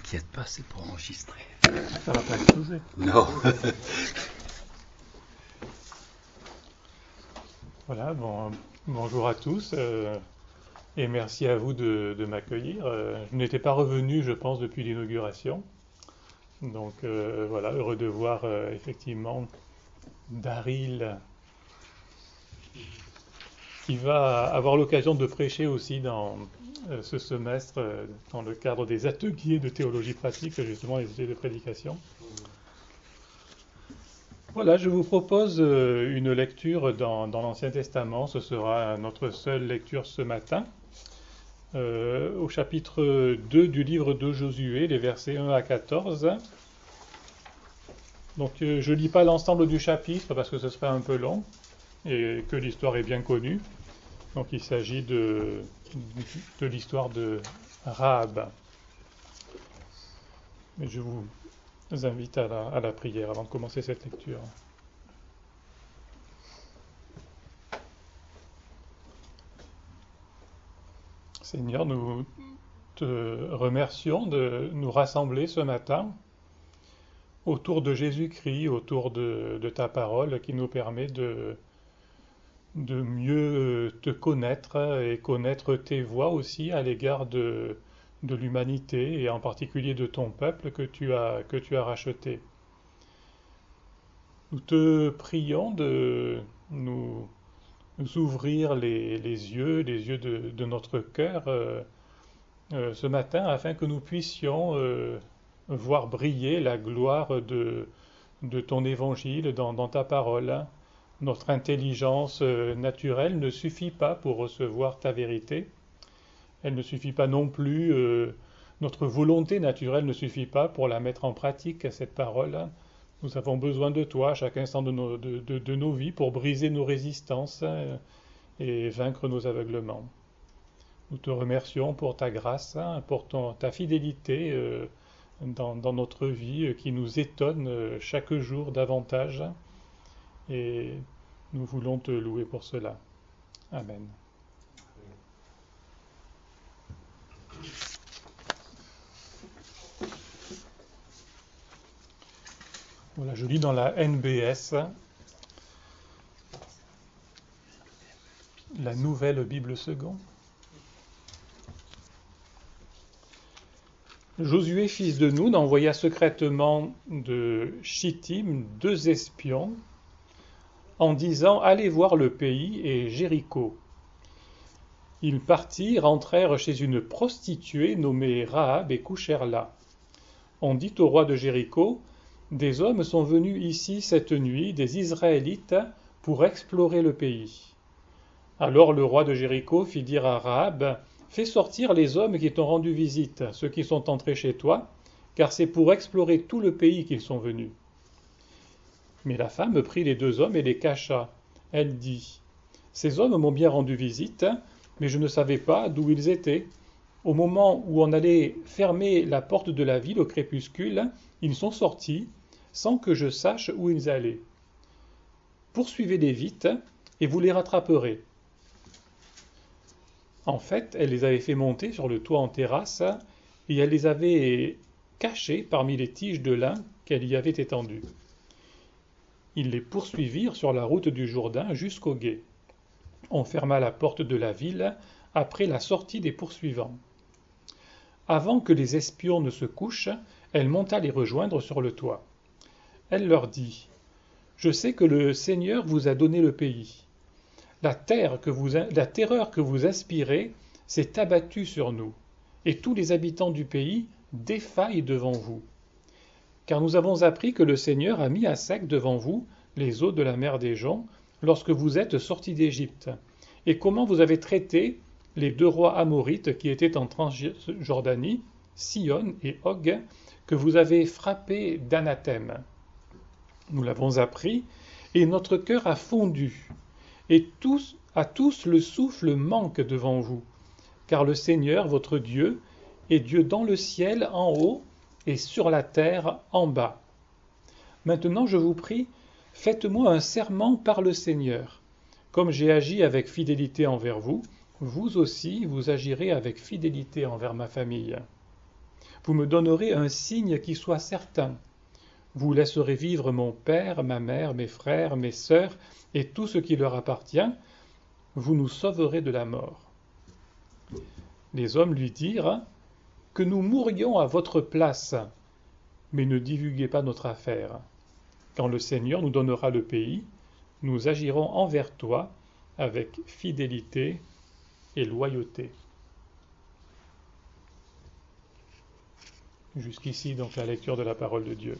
T'inquiète pas, c'est pour enregistrer. Ça va pas exploser. Non. Voilà, bonjour à tous et merci à vous de m'accueillir. Je n'étais pas revenu, je pense, depuis l'inauguration. Donc voilà, heureux de voir effectivement Daryl qui va avoir l'occasion de prêcher aussi dans ce semestre dans le cadre des ateliers de théologie pratique, justement les ateliers de prédication. Voilà, je vous propose une lecture dans l'Ancien Testament. Ce sera notre seule lecture ce matin. Au chapitre 2 du livre de Josué, les versets 1 à 14. Donc je ne lis pas l'ensemble du chapitre parce que ce serait un peu long et que l'histoire est bien connue. Donc il s'agit de l'histoire de Rahab. Mais je vous invite à la prière avant de commencer cette lecture. Seigneur, nous te remercions de nous rassembler ce matin autour de Jésus-Christ, autour de ta parole qui nous permet de mieux te connaître et connaître tes voies aussi à l'égard de l'humanité et en particulier de ton peuple que tu as racheté. Nous te prions de nous ouvrir les yeux de notre cœur ce matin afin que nous puissions voir briller la gloire de ton évangile dans ta parole. Notre intelligence naturelle ne suffit pas pour recevoir ta vérité. Elle ne suffit pas non plus, notre volonté naturelle ne suffit pas pour la mettre en pratique, cette parole. Nous avons besoin de toi à chaque instant de nos vies pour briser nos résistances et vaincre nos aveuglements. Nous te remercions pour ta grâce, pour ta fidélité dans notre vie qui nous étonne chaque jour davantage. Et nous voulons te louer pour cela. Amen. Voilà, je lis dans la NBS, la nouvelle Bible seconde. Josué, fils de Nun, envoya secrètement de Chittim 2 espions en disant « Allez voir le pays et Jéricho ». Ils partirent, entrèrent chez une prostituée nommée Rahab et couchèrent là. On dit au roi de Jéricho « Des hommes sont venus ici cette nuit, des Israélites, pour explorer le pays. » Alors le roi de Jéricho fit dire à Rahab « Fais sortir les hommes qui t'ont rendu visite, ceux qui sont entrés chez toi, car c'est pour explorer tout le pays qu'ils sont venus. » Mais la femme prit les 2 hommes et les cacha. Elle dit « Ces hommes m'ont bien rendu visite, mais je ne savais pas d'où ils étaient. Au moment où on allait fermer la porte de la ville au crépuscule, ils sont sortis, sans que je sache où ils allaient. Poursuivez-les vite, et vous les rattraperez. » En fait, elle les avait fait monter sur le toit en terrasse, et elle les avait cachés parmi les tiges de lin qu'elle y avait étendues. Ils les poursuivirent sur la route du Jourdain jusqu'au gué. On ferma la porte de la ville après la sortie des poursuivants. Avant que les espions ne se couchent, elle monta les rejoindre sur le toit. Elle leur dit « Je sais que le Seigneur vous a donné le pays. La terreur que vous inspirez s'est abattue sur nous, et tous les habitants du pays défaillent devant vous. Car nous avons appris que le Seigneur a mis à sec devant vous les eaux de la mer des Joncs lorsque vous êtes sortis d'Égypte, et comment vous avez traité les 2 rois amorites qui étaient en Transjordanie, Sihon et Og, que vous avez frappés d'anathème. Nous l'avons appris, et notre cœur a fondu, et à tous le souffle manque devant vous, car le Seigneur, votre Dieu, est Dieu dans le ciel en haut et sur la terre en bas. Maintenant, je vous prie, faites-moi un serment par le Seigneur. Comme j'ai agi avec fidélité envers vous, vous aussi, vous agirez avec fidélité envers ma famille. vous me donnerez un signe qui soit certain. Vous laisserez vivre mon père, ma mère, mes frères, mes sœurs et tout ce qui leur appartient. Vous nous sauverez de la mort. Les hommes lui dirent que nous mourions à votre place, mais ne divulguez pas notre affaire. Quand le Seigneur nous donnera le pays, nous agirons envers toi avec fidélité et loyauté. Jusqu'ici, donc, la lecture de la parole de Dieu.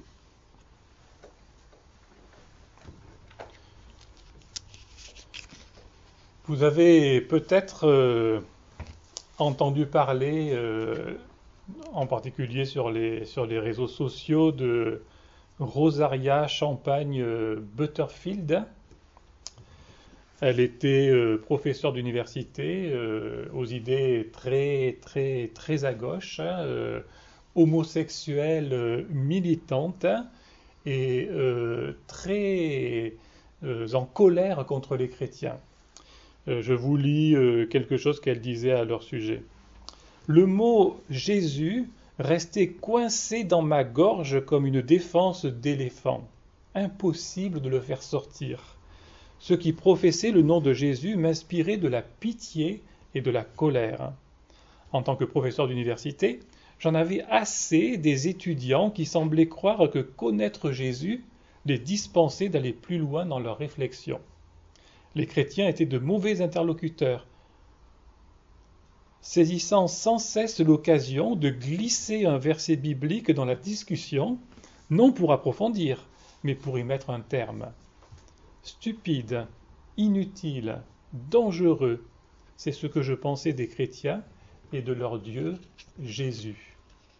Vous avez peut-être entendu parler, en particulier sur les réseaux sociaux, de Rosaria Champagne Butterfield. Elle était professeure d'université aux idées très à gauche, homosexuelle militante et très en colère contre les chrétiens. Je vous lis quelque chose qu'elle disait à leur sujet. Le mot Jésus restait coincé dans ma gorge comme une défense d'éléphant. Impossible de le faire sortir. Ceux qui professaient le nom de Jésus m'inspiraient de la pitié et de la colère. En tant que professeur d'université, j'en avais assez des étudiants qui semblaient croire que connaître Jésus les dispensait d'aller plus loin dans leurs réflexions. Les chrétiens étaient de mauvais interlocuteurs, saisissant sans cesse l'occasion de glisser un verset biblique dans la discussion, non pour approfondir, mais pour y mettre un terme. Stupide, inutile, dangereux, c'est ce que je pensais des chrétiens et de leur Dieu, Jésus.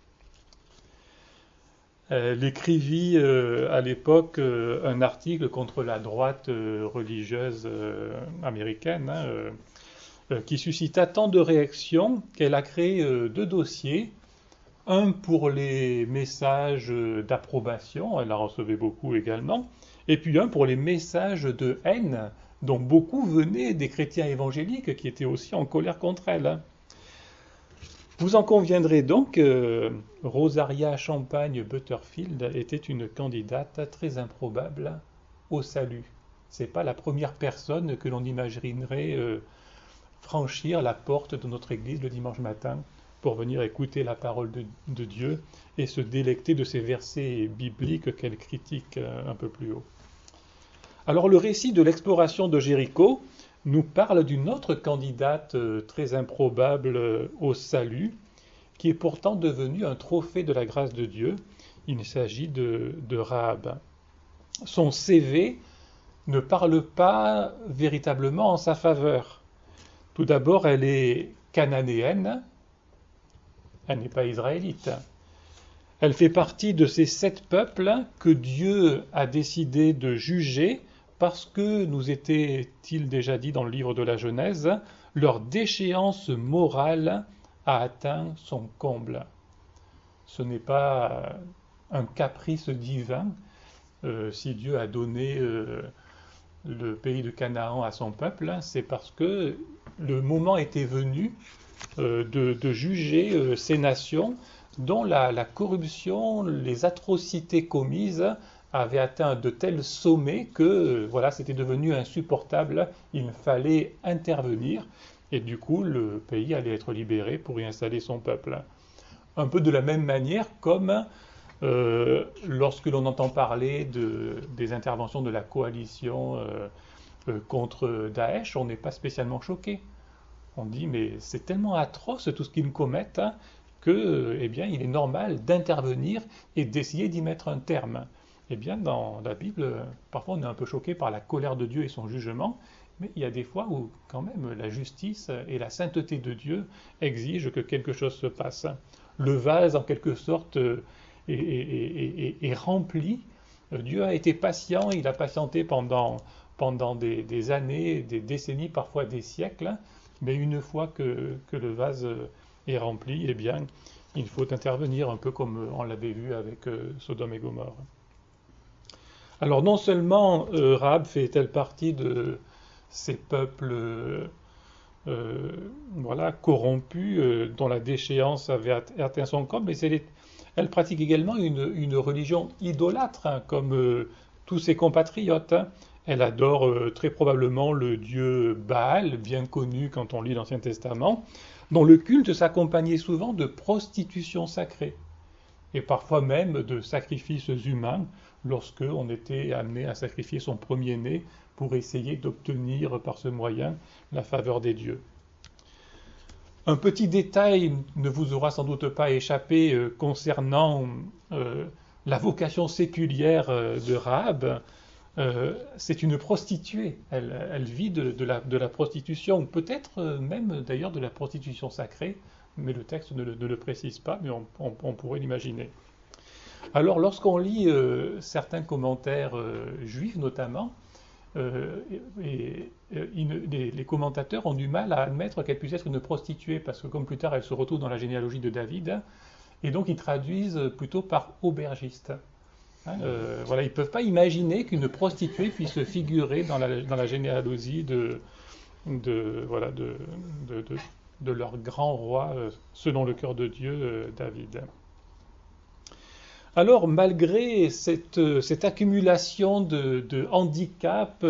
Elle écrivit à l'époque un article contre la droite religieuse américaine qui suscita tant de réactions qu'elle a créé 2 dossiers. Un pour les messages d'approbation, elle en recevait beaucoup également, et puis un pour les messages de haine, dont beaucoup venaient des chrétiens évangéliques qui étaient aussi en colère contre elle. Vous en conviendrez donc, Rosaria Champagne Butterfield était une candidate très improbable au salut. Ce n'est pas la première personne que l'on imaginerait franchir la porte de notre église le dimanche matin pour venir écouter la parole de Dieu et se délecter de ces versets bibliques qu'elle critique un peu plus haut. Alors le récit de l'exploration de Jéricho nous parle d'une autre candidate très improbable au salut, qui est pourtant devenue un trophée de la grâce de Dieu. Il s'agit de Rahab. Son CV ne parle pas véritablement en sa faveur. Tout d'abord, elle est cananéenne, elle n'est pas israélite. Elle fait partie de ces 7 peuples que Dieu a décidé de juger parce que, nous était-il déjà dit dans le livre de la Genèse, leur déchéance morale a atteint son comble. Ce n'est pas un caprice divin. Si Dieu a donné le pays de Canaan à son peuple, c'est parce que le moment était venu de juger ces nations dont la corruption, les atrocités commises avaient atteint de tels sommets que voilà, c'était devenu insupportable. Il fallait intervenir et du coup le pays allait être libéré pour y installer son peuple. Un peu de la même manière comme lorsque l'on entend parler des interventions de la coalition contre Daesh, on n'est pas spécialement choqué. On dit mais c'est tellement atroce tout ce qu'ils commettent que eh bien, il est normal d'intervenir et d'essayer d'y mettre un terme. Eh bien, dans la Bible, parfois on est un peu choqué par la colère de Dieu et son jugement, mais il y a des fois où quand même la justice et la sainteté de Dieu exigent que quelque chose se passe. Le vase, en quelque sorte, est rempli. Dieu a été patient, il a patienté pendant des années, des décennies, parfois des siècles, mais une fois que le vase est rempli, eh bien, il faut intervenir un peu comme on l'avait vu avec Sodome et Gomorrhe. Alors non seulement Rahab fait-elle partie de ces peuples voilà, corrompue, dont la déchéance avait atteint son comble, mais elle pratique également une religion idolâtre, hein, comme tous ses compatriotes, hein. Elle adore très probablement le dieu Baal, bien connu quand on lit l'Ancien Testament, dont le culte s'accompagnait souvent de prostitution sacrée, et parfois même de sacrifices humains, lorsque on était amené à sacrifier son premier-né pour essayer d'obtenir par ce moyen la faveur des dieux. Un petit détail ne vous aura sans doute pas échappé concernant la vocation séculière de Rahab. C'est une prostituée. Elle vit de la prostitution, peut-être même d'ailleurs de la prostitution sacrée, mais le texte ne le précise pas, mais on pourrait l'imaginer. Alors lorsqu'on lit certains commentaires juifs notamment, les commentateurs ont du mal à admettre qu'elle puisse être une prostituée, parce que comme plus tard elle se retrouve dans la généalogie de David, et donc ils traduisent plutôt par aubergiste. Hein, voilà, ils ne peuvent pas imaginer qu'une prostituée puisse figurer dans la généalogie voilà, de leur grand roi, selon le cœur de Dieu, David. Alors, malgré cette accumulation de handicaps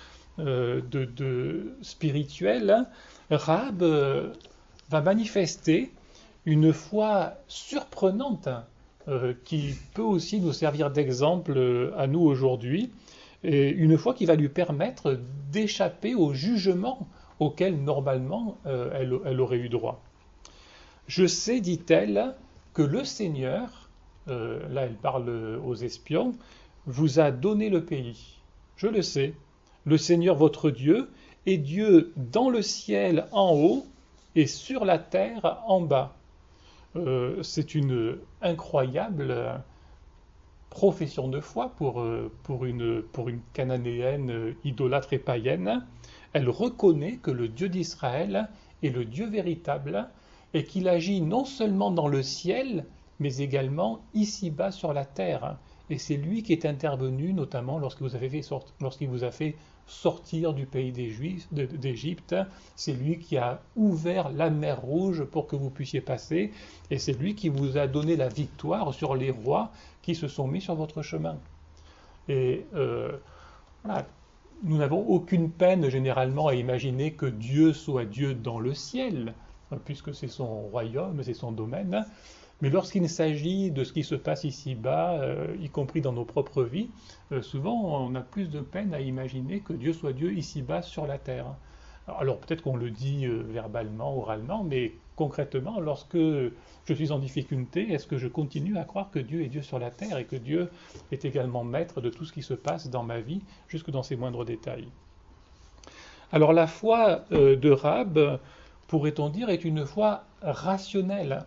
spirituels, hein, Rahab va manifester une foi surprenante, qui peut aussi nous servir d'exemple à nous aujourd'hui, et une foi qui va lui permettre d'échapper au jugement auquel normalement elle aurait eu droit. Je sais, dit-elle, que le Seigneur, là elle parle aux espions, vous a donné le pays. Je le sais. Le Seigneur votre Dieu est Dieu dans le ciel en haut et sur la terre en bas. C'est une incroyable profession de foi pour une cananéenne idolâtre et païenne. Elle reconnaît que le Dieu d'Israël est le Dieu véritable et qu'il agit non seulement dans le ciel, mais également ici-bas sur la terre. Et c'est lui qui est intervenu, notamment lorsqu'il vous a fait sortir du pays d'Égypte. C'est lui qui a ouvert la mer Rouge pour que vous puissiez passer. Et c'est lui qui vous a donné la victoire sur les rois qui se sont mis sur votre chemin. Et voilà. Nous n'avons aucune peine généralement à imaginer que Dieu soit Dieu dans le ciel, puisque c'est son royaume, c'est son domaine. Mais lorsqu'il s'agit de ce qui se passe ici-bas, y compris dans nos propres vies, souvent on a plus de peine à imaginer que Dieu soit Dieu ici-bas sur la terre. Alors peut-être qu'on le dit verbalement, oralement, mais concrètement, lorsque je suis en difficulté, est-ce que je continue à croire que Dieu est Dieu sur la terre et que Dieu est également maître de tout ce qui se passe dans ma vie, jusque dans ses moindres détails? Alors la foi de Rahab, pourrait-on dire, est une foi rationnelle.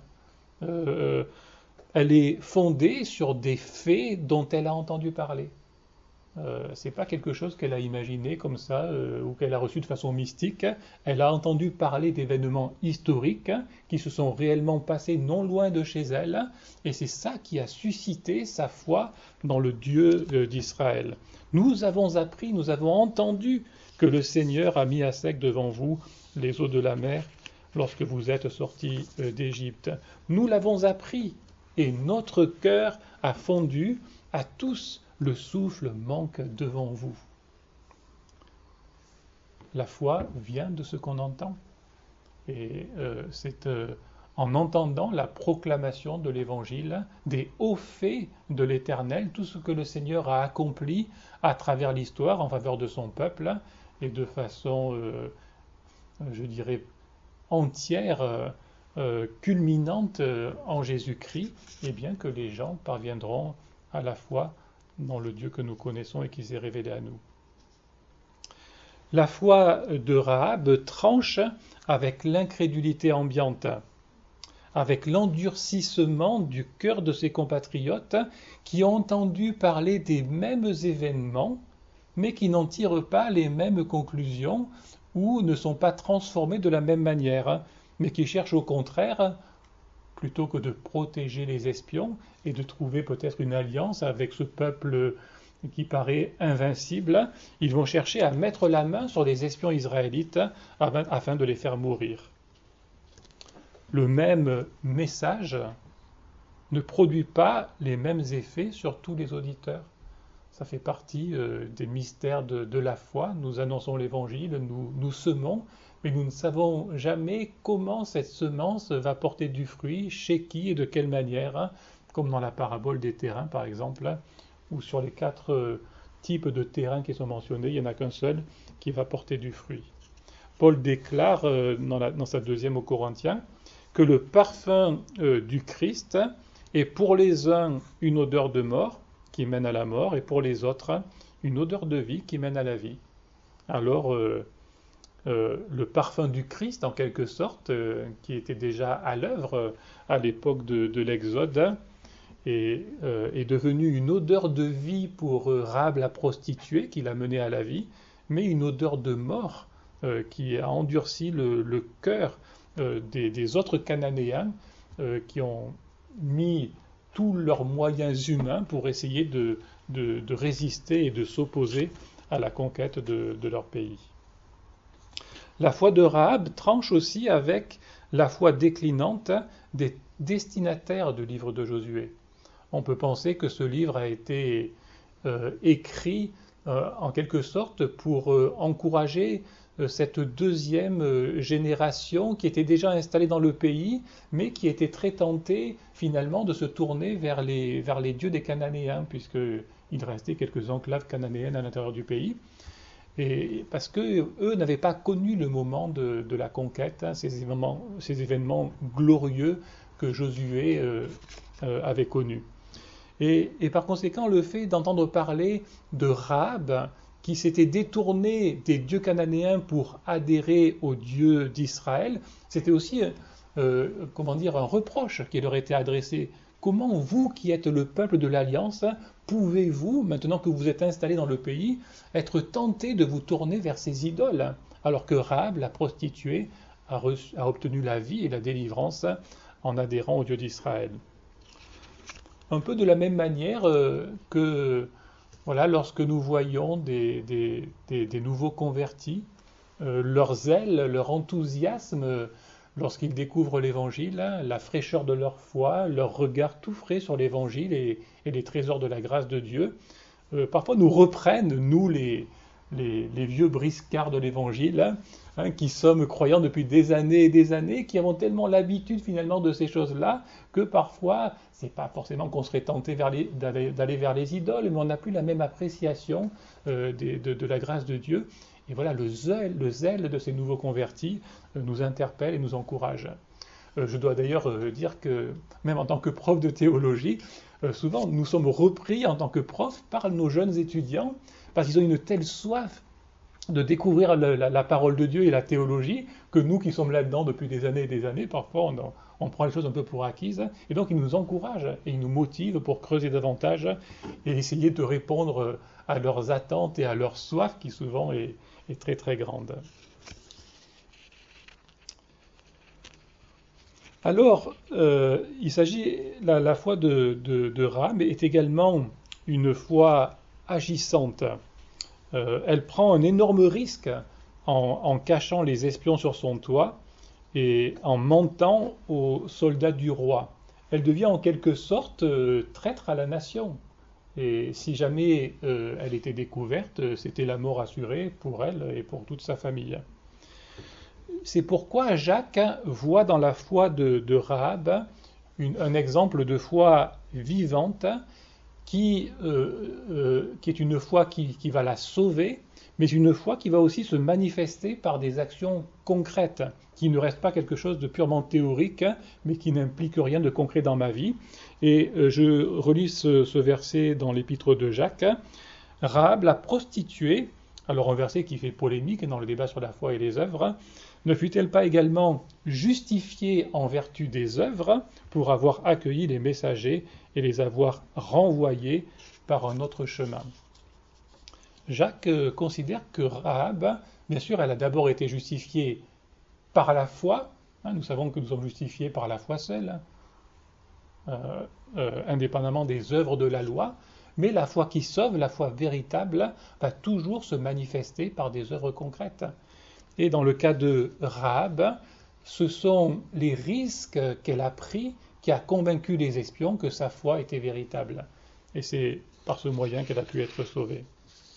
Elle est fondée sur des faits dont elle a entendu parler. C'est pas quelque chose qu'elle a imaginé comme ça ou qu'elle a reçu de façon mystique. Elle a entendu parler d'événements historiques qui se sont réellement passés non loin de chez elle, et c'est ça qui a suscité sa foi dans le Dieu d'Israël. Nous avons appris, nous avons entendu que le Seigneur a mis à sec devant vous les eaux de la mer lorsque vous êtes sortis d'Égypte. Nous l'avons appris, et notre cœur a fondu, à tous le souffle manque devant vous. La foi vient de ce qu'on entend. Et c'est en entendant la proclamation de l'Évangile, des hauts faits de l'Éternel, tout ce que le Seigneur a accompli à travers l'histoire en faveur de son peuple, et de façon, je dirais, entière, culminante en Jésus-Christ, et bien que les gens parviendront à la foi dans le Dieu que nous connaissons et qui s'est révélé à nous. La foi de Rahab tranche avec l'incrédulité ambiante, avec l'endurcissement du cœur de ses compatriotes qui ont entendu parler des mêmes événements, mais qui n'en tirent pas les mêmes conclusions ou ne sont pas transformés de la même manière, mais qui cherchent au contraire, plutôt que de protéger les espions et de trouver peut-être une alliance avec ce peuple qui paraît invincible, ils vont chercher à mettre la main sur les espions israélites afin de les faire mourir. Le même message ne produit pas les mêmes effets sur tous les auditeurs. Ça fait partie des mystères de la foi. Nous annonçons l'évangile, nous semons, mais nous ne savons jamais comment cette semence va porter du fruit, chez qui et de quelle manière, hein, comme dans la parabole des terrains par exemple, où sur les 4 types de terrains qui sont mentionnés, il n'y en a qu'un seul qui va porter du fruit. Paul déclare dans sa 2e aux Corinthiens que le parfum du Christ est pour les uns une odeur de mort qui mène à la mort, et pour les autres une odeur de vie qui mène à la vie. Alors le parfum du Christ, en quelque sorte, qui était déjà à l'œuvre à l'époque de l'Exode, est devenu une odeur de vie pour Rahab la prostituée, qui l'a menée à la vie, mais une odeur de mort qui a endurci le cœur des autres Cananéens qui ont mis tous leurs moyens humains pour essayer de résister et de s'opposer à la conquête de leur pays. La foi de Rahab tranche aussi avec la foi déclinante des destinataires du livre de Josué. On peut penser que ce livre a été écrit en quelque sorte pour encourager cette 2e génération qui était déjà installée dans le pays, mais qui était très tentée finalement de se tourner vers les dieux des Cananéens, puisqu'il restait quelques enclaves cananéennes à l'intérieur du pays. Et parce qu'eux n'avaient pas connu le moment de la conquête, hein, ces événements glorieux que Josué avait connus. Et par conséquent, le fait d'entendre parler de Rahab, qui s'était détourné des dieux cananéens pour adhérer aux dieux d'Israël, c'était aussi un reproche qui leur était adressé. Comment vous, qui êtes le peuple de l'Alliance, pouvez-vous, maintenant que vous êtes installés dans le pays, être tentés de vous tourner vers ces idoles, alors que Rahab, la prostituée, a obtenu la vie et la délivrance en adhérant aux dieux d'Israël. Un peu de la même manière que voilà, lorsque nous voyons des nouveaux convertis, leur zèle, leur enthousiasme, lorsqu'ils découvrent l'Évangile, hein, la fraîcheur de leur foi, leur regard tout frais sur l'Évangile et les trésors de la grâce de Dieu, parfois nous reprennent, nous les vieux briscards de l'Évangile, hein, qui sommes croyants depuis des années et des années, qui avons tellement l'habitude finalement de ces choses-là, que parfois, c'est pas forcément qu'on serait tenté d'aller vers les idoles, mais on n'a plus la même appréciation de la grâce de Dieu. Et voilà, le zèle de ces nouveaux convertis nous interpelle et nous encourage. Je dois d'ailleurs dire que, même en tant que prof de théologie, souvent nous sommes repris en tant que prof par nos jeunes étudiants, parce qu'ils ont une telle soif de découvrir la parole de Dieu et la théologie, que nous qui sommes là-dedans depuis des années et des années, parfois on prend les choses un peu pour acquises, et donc ils nous encouragent et ils nous motivent pour creuser davantage et essayer de répondre à leurs attentes et à leur soif qui souvent est très très grande. Alors, il s'agit, la foi de Rahab est également une foi agissante. Elle prend un énorme risque en cachant les espions sur son toit et en mentant aux soldats du roi. Elle devient en quelque sorte traître à la nation. Et si jamais elle était découverte, c'était la mort assurée pour elle et pour toute sa famille. C'est pourquoi Jacques voit dans la foi de Rahab un exemple de foi vivante qui est une foi qui va la sauver, mais une foi qui va aussi se manifester par des actions concrètes, qui ne reste pas quelque chose de purement théorique, mais qui n'implique rien de concret dans ma vie. Et je relis ce verset dans l'épître de Jacques. Rahab, la prostituée, alors un verset qui fait polémique dans le débat sur la foi et les œuvres, ne fut-elle pas également justifiée en vertu des œuvres pour avoir accueilli les messagers et les avoir renvoyés par un autre chemin? Jacques considère que Rahab, bien sûr, elle a d'abord été justifiée par la foi. Nous savons que nous sommes justifiés par la foi seule, indépendamment des œuvres de la loi. Mais la foi qui sauve, la foi véritable, va toujours se manifester par des œuvres concrètes. Et dans le cas de Rahab, ce sont les risques qu'elle a pris qui a convaincu les espions que sa foi était véritable. Et c'est par ce moyen qu'elle a pu être sauvée.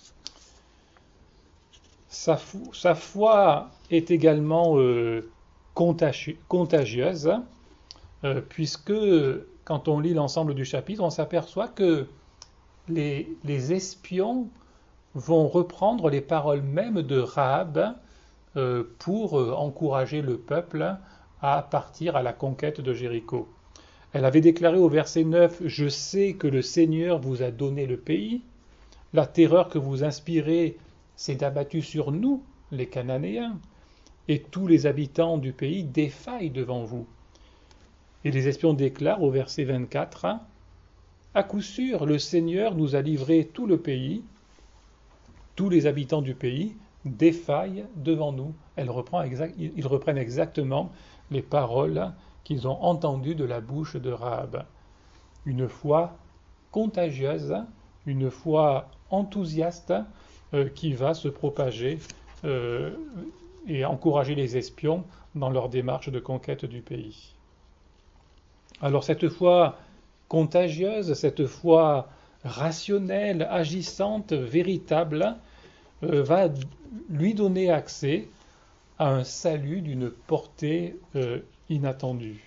Sa foi est également contagieuse, puisque quand on lit l'ensemble du chapitre, on s'aperçoit que les espions vont reprendre les paroles mêmes de Rahab pour encourager le peuple à partir à la conquête de Jéricho. Elle avait déclaré au verset 9 « Je sais que le Seigneur vous a donné le pays. La terreur que vous inspirez s'est abattue sur nous, les Cananéens, et tous les habitants du pays défaillent devant vous. » Et les espions déclarent au verset 24 « À coup sûr, le Seigneur nous a livré tout le pays. Tous les habitants du pays défaillent devant nous. » Ils reprennent exactement les paroles qu'ils ont entendues de la bouche de Rahab. Une foi contagieuse, une foi enthousiaste qui va se propager et encourager les espions dans leur démarche de conquête du pays. Alors cette foi contagieuse, cette foi rationnelle, agissante, véritable, va lui donner accès à un salut d'une portée inattendue.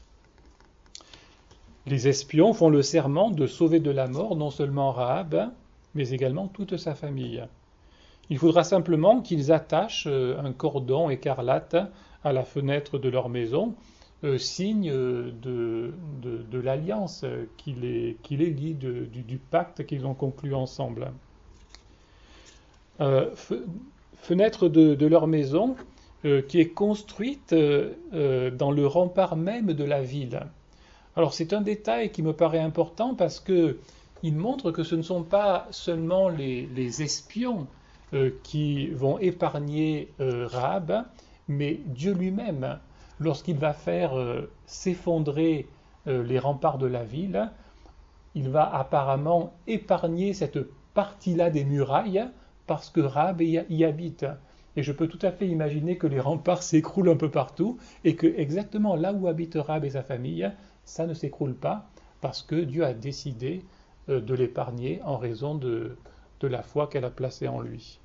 Les espions font le serment de sauver de la mort non seulement Rahab, mais également toute sa famille. Il faudra simplement qu'ils attachent un cordon écarlate à la fenêtre de leur maison, signe de l'alliance qui les lie, du pacte qu'ils ont conclu ensemble. Fenêtre de leur maison qui est construite dans le rempart même de la ville. Alors c'est un détail qui me paraît important parce que il montre que ce ne sont pas seulement les espions qui vont épargner Rahab, mais Dieu lui-même, lorsqu'il va faire s'effondrer les remparts de la ville, il va apparemment épargner cette partie-là des murailles parce que Rahab y habite. Et je peux tout à fait imaginer que les remparts s'écroulent un peu partout et que exactement là où habite Rahab et sa famille, ça ne s'écroule pas parce que Dieu a décidé de l'épargner en raison de la foi qu'elle a placée en lui.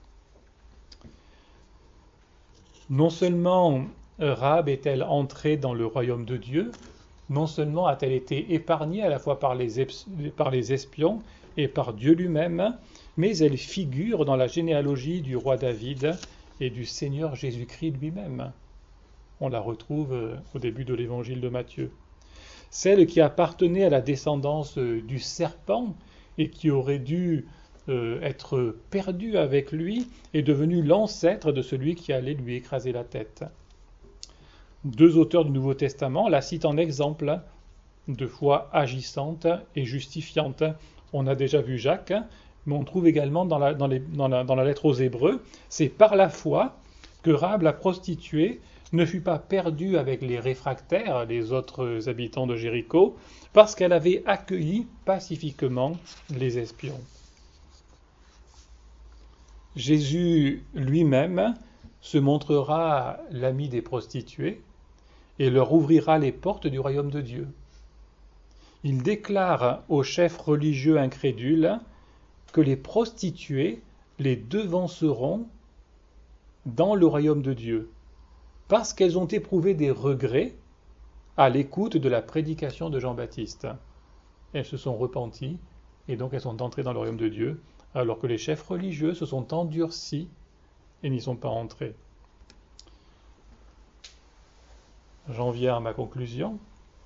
Non seulement Rahab est-elle entrée dans le royaume de Dieu, non seulement a-t-elle été épargnée à la fois par les espions et par Dieu lui-même, mais elle figure dans la généalogie du roi David et du Seigneur Jésus-Christ lui-même. On la retrouve au début de l'évangile de Matthieu. Celle qui appartenait à la descendance du serpent et qui aurait dû être perdue avec lui est devenue l'ancêtre de celui qui allait lui écraser la tête. Deux auteurs du Nouveau Testament la citent en exemple de foi agissante et justifiante. On a déjà vu Jacques, mais on trouve également dans la lettre aux Hébreux, c'est par la foi que Rahab la prostituée ne fut pas perdue avec les réfractaires, les autres habitants de Jéricho, parce qu'elle avait accueilli pacifiquement les espions. Jésus lui-même se montrera l'ami des prostituées et leur ouvrira les portes du royaume de Dieu. Il déclare aux chefs religieux incrédules que les prostituées les devanceront dans le royaume de Dieu, parce qu'elles ont éprouvé des regrets à l'écoute de la prédication de Jean-Baptiste. Elles se sont repenties et donc elles sont entrées dans le royaume de Dieu, alors que les chefs religieux se sont endurcis et n'y sont pas entrés. J'en viens à ma conclusion.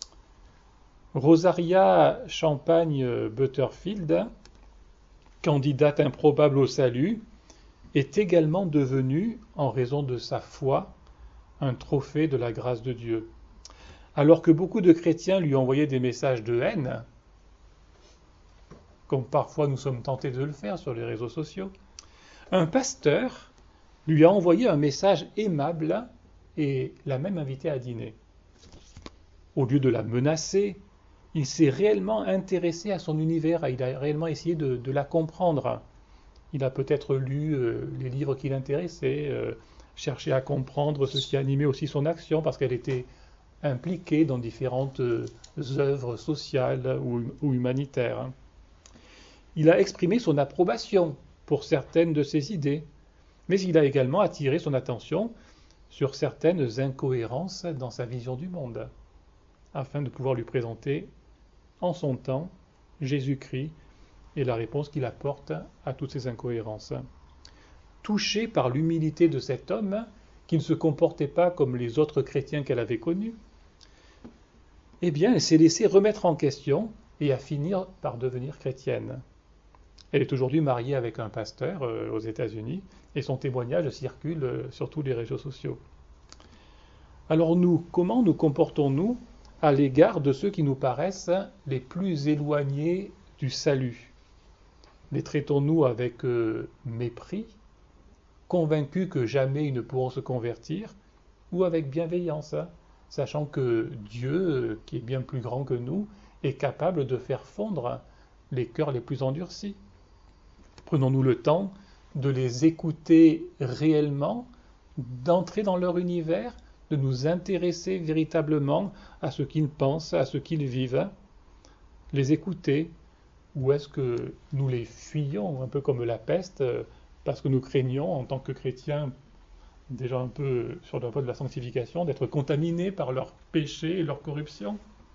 Rosaria Champagne-Butterfield, candidate improbable au salut, est également devenue, en raison de sa foi, un trophée de la grâce de Dieu. Alors que beaucoup de chrétiens lui envoyaient des messages de haine, comme parfois nous sommes tentés de le faire sur les réseaux sociaux, un pasteur lui a envoyé un message aimable et l'a même invitée à dîner. Au lieu de la menacer Il s'est réellement intéressé à son univers, il a réellement essayé de la comprendre. Il a peut-être lu les livres qui l'intéressaient, cherché à comprendre ce qui animait aussi son action, parce qu'elle était impliquée dans différentes œuvres sociales ou humanitaires. Il a exprimé son approbation pour certaines de ses idées, mais il a également attiré son attention sur certaines incohérences dans sa vision du monde, afin de pouvoir lui présenter en son temps Jésus-Christ et la réponse qu'il apporte à toutes ces incohérences. Touchée par l'humilité de cet homme, qui ne se comportait pas comme les autres chrétiens qu'elle avait connus, eh bien, elle s'est laissée remettre en question et a fini par devenir chrétienne. Elle est aujourd'hui mariée avec un pasteur aux États-Unis et son témoignage circule sur tous les réseaux sociaux. Alors nous, comment nous comportons-nous à l'égard de ceux qui nous paraissent les plus éloignés du salut? Les traitons-nous avec mépris, convaincus que jamais ils ne pourront se convertir, ou avec bienveillance, sachant que Dieu, qui est bien plus grand que nous, est capable de faire fondre les cœurs les plus endurcis? Prenons-nous le temps de les écouter réellement, d'entrer dans leur univers, de nous intéresser véritablement à ce qu'ils pensent, à ce qu'ils vivent, les écouter, ou est-ce que nous les fuyons un peu comme la peste, parce que nous craignons en tant que chrétiens, déjà un peu sur le voie de la sanctification, d'être contaminés par leurs péchés et leur corruption?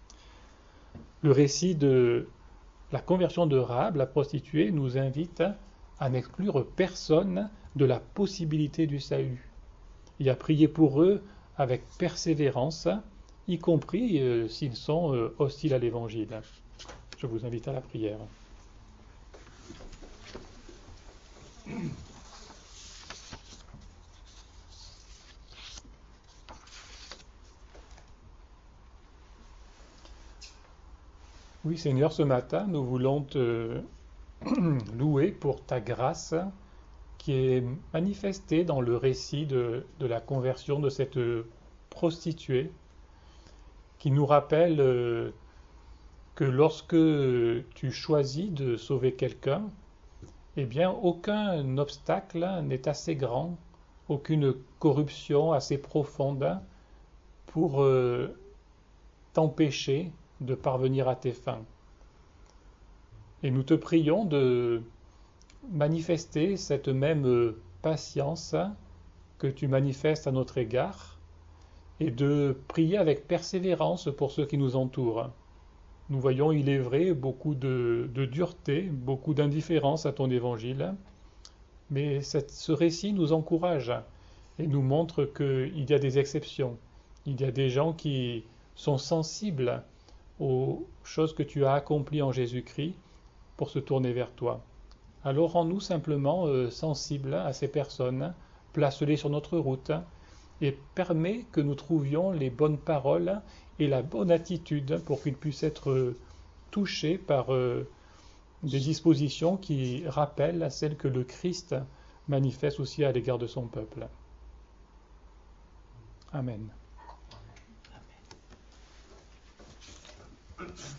Le récit de la conversion de Rahab, la prostituée, nous invite à n'exclure personne de la possibilité du salut et à prier pour eux avec persévérance, y compris s'ils sont hostiles à l'Évangile. Je vous invite à la prière. Oui, Seigneur, ce matin, nous voulons te louer pour ta grâce qui est manifestée dans le récit de la conversion de cette prostituée, qui nous rappelle que lorsque tu choisis de sauver quelqu'un, eh bien, aucun obstacle n'est assez grand, aucune corruption assez profonde pour t'empêcher de parvenir à tes fins. Et nous te prions de manifester cette même patience que tu manifestes à notre égard et de prier avec persévérance pour ceux qui nous entourent. Nous voyons, il est vrai, beaucoup de dureté, beaucoup d'indifférence à ton évangile, mais ce récit nous encourage et nous montre qu'il y a des exceptions. Il y a des gens qui sont sensibles aux choses que tu as accomplies en Jésus-Christ pour se tourner vers toi. Alors rends-nous simplement sensibles à ces personnes, place-les sur notre route et permets que nous trouvions les bonnes paroles et la bonne attitude pour qu'ils puissent être touchés par des dispositions qui rappellent celles que le Christ manifeste aussi à l'égard de son peuple. Amen.